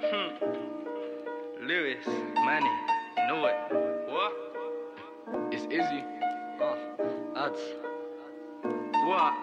Lewis, Manny, know it. What? It's Izzy. Ads. What?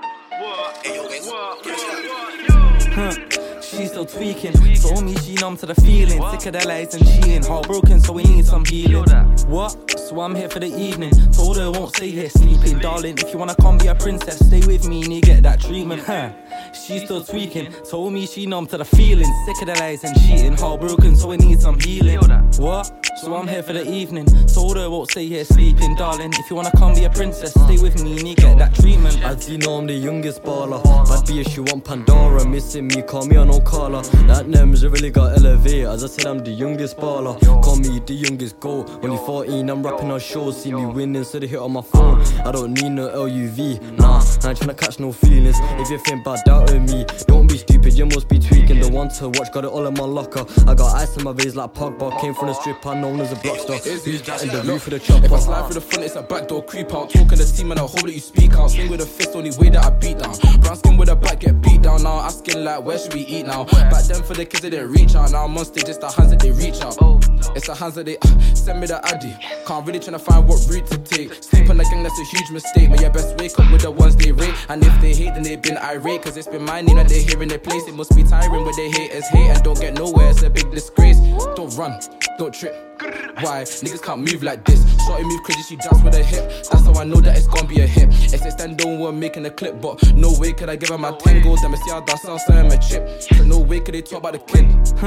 She's still tweaking. Told me she numb to the feeling. Sick of the lies and cheating. Heartbroken, so we need some healing. What? So I'm here for the evening. Told her won't stay here sleeping. Darling, if you wanna come be a princess, stay with me and you get that treatment. She's still tweaking. Told me she numb to the feeling. Sick of the lies and cheating. Heartbroken, so we need some healing. What? So I'm here for the evening. Told her won't stay here sleeping. Darling, if you wanna come be a princess, stay with me and you get that treatment. As you know, I'm the youngest baller. Bad bitch, you want Pandora. Missing me, call me on Ocala. That name's really got elevated. As I said, I'm the youngest baller. Call me the youngest goat. Only 14, I'm rapping on shows. See me winning, so they hit on my phone. I don't need no LUV. Nah, I ain't tryna catch no feelings. If you think bad out of me, don't be stupid, you must be tweaking. The one to watch, got it all in my locker. I got ice in my veins like Pogba. Came from the strip, I known as a blockster. Who's that in the roof of the chopper? If I slide through the front, it's a backdoor creep out. Talking the team and I hope that you speak out. Swing with a fist, only way that I beat down. Brown skin with a back, get beat down. Now asking like, where should we eat now? Back then for the kids that didn't reach out. Now I'm on stage, it's the hands that they reach out. It's the hands that they send me the addy. Can't really tryna find what route to take. Sleep on the gang, that's a huge mistake. But you best wake up with the ones they rate. And if they hate, then they've been irate. Cause it's been my name that they hear in their place. It must be tiring where they haters hate and don't get nowhere. It's a big disgrace. Don't run, don't trip. Why? Niggas can't move like this. Shorty move crazy, she dance with her hip. That's how I know that it's gonna be a hit. It's stand don't want making a clip, but no way could I give her my 10 goals. Them see how that sounds, so I'm a chip. So no way could they talk about the kid.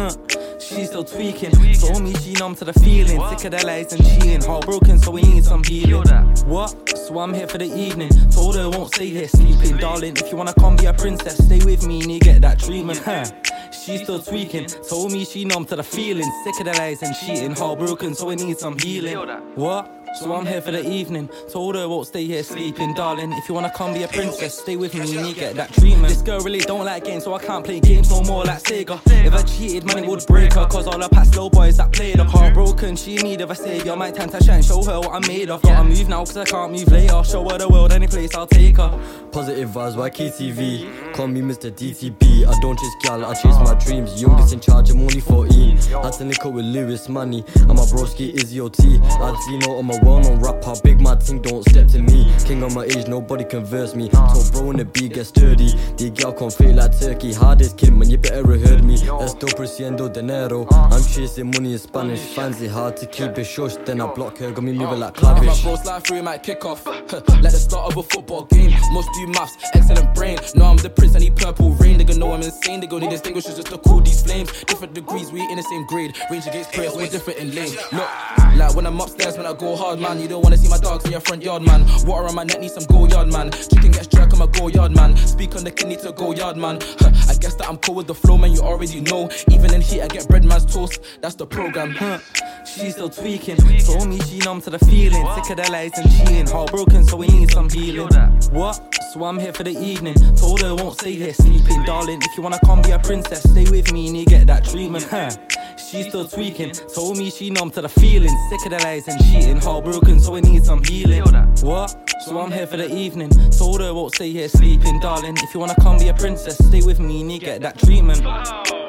She's still tweaking. Told me she numb to the feeling. Sick of the lies and cheating. Heartbroken, so we need some healing. What? So I'm here for the evening. Told her won't stay here sleeping. Darling, if you wanna come be a princess, stay with me and you get that treatment. She's still tweaking. Told me she numb to the feeling. Sick of the lies and cheating. Heartbroken, so we need some healing. What? So I'm here for the evening. Told her won't stay here sleeping. Darling, if you wanna come be a princess, stay with me and you get that treatment. This girl really don't like games, so I can't play games no more like Sega. If I cheated, man, it would break her. Cause all her past low boys that played her. Heartbroken, she in need of a savior. My time to shine, show her what I'm made of. Gotta move now cause I can't move later. Show her the world, any place I'll take her. Positive vibes, YKTV. Call me Mr. DTB. I don't chase gal, I chase my dreams. Youngest in charge, I'm only 14. Had to link up with Lewis, Manny. And my broski Izzy OT. Adino, I'm a well-known rapper. Big mad thing, don't step to me. King on my age, nobody converse me. So bro in the B get sturdy. The gal come fake like turkey. Hardest kid, man, you better have heard me. Esto presiendo dinero. I'm chasing money in Spanish. Finds it hard to keep it shush. Then I block her, got me moving like If my clavish. bro slide through, might kick off. Like the start of a football game. Must do maths, excellent brain. No, I'm the prince, I need purple rain. They gon' know I'm insane. They gon' need distinguishers just to cool these flames. Different degrees, we in the same grade. Range against prayers, we're different in lane. Look, like when I'm upstairs, when I go hard, man. You don't wanna see my dogs in your front yard, man. Water on my neck, need some go yard, man. Chicken gets jerk, I'm a go yard, man. Speak on the kid, need to go yard, man. I guess that I'm cool with the flow, man. You already know. Even in heat, I get bread man's toast. That's the program. She's still tweaking. Told me she numb to the feeling. Sick of the lies and cheating. Heartbroken, so we need some healing. What? So I'm here for the evening. Told her won't stay here sleeping. Darling, if you wanna come be a princess, stay with me and you get that treatment. She's still tweaking. Told me she numb to the feeling. Sick of the lies and cheating. Heartbroken, so we need some healing. What? So I'm here for the evening. Told her won't stay here sleeping. Darling, if you wanna come be a princess, stay with me and you get that treatment.